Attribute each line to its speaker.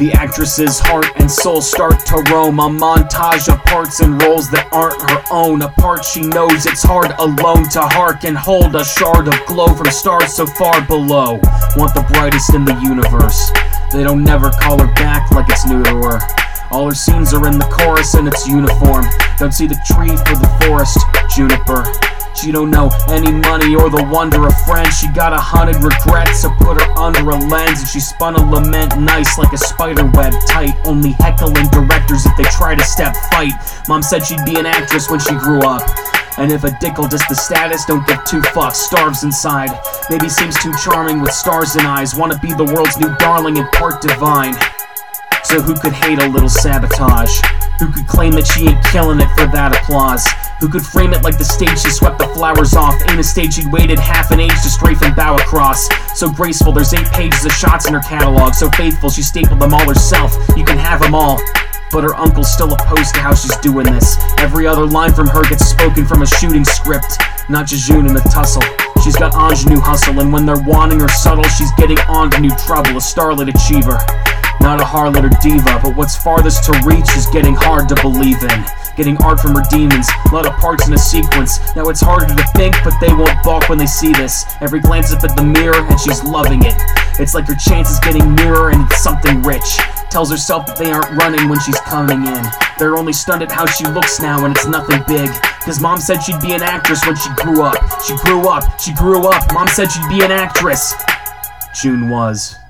Speaker 1: The actress's heart and soul start to roam, a montage of parts and roles that aren't her own. A part she knows it's hard alone to hark and hold, a shard of glow from stars so far below. Want the brightest in the universe. They don't never call her back like it's new to her. All her scenes are in the chorus and it's uniform. Don't see the tree for the forest, juniper. She don't know any money or the wonder of friends. She got 100 regrets, so put her under a lens. And she spun a lament nice like a spider web tight. Only heckling directors if they try to step fight. Mom said she'd be an actress when she grew up. And if a dick'll just the status, don't give two fucks, starves inside. Maybe seems too charming with stars in eyes. Wanna be the world's new darling and part divine. So who could hate a little sabotage? Who could claim that she ain't killing it for that applause? Who could frame it like the stage she swept the flowers off? Ain't a stage she'd waited half an age to strafe and bow across. So graceful, there's 8 pages of shots in her catalog. So faithful, she stapled them all herself. You can have them all. But her uncle's still opposed to how she's doing this. Every other line from her gets spoken from a shooting script. Not Jejune in the tussle. She's got ingenue hustle, and when they're wanting her subtle, she's getting on to new trouble. A starlit achiever. Not a harlot or diva, but what's farthest to reach is getting hard to believe in. Getting art from her demons, a lot of parts in a sequence. Now it's harder to think, but they won't balk when they see this. Every glance up at the mirror, and she's loving it. It's like her chance is getting nearer, and it's something rich. Tells herself that they aren't running when she's coming in. They're only stunned at how she looks now, and it's nothing big. Cause mom said she'd be an actress when she grew up. She grew up, she grew up. Mom said she'd be an actress. June was.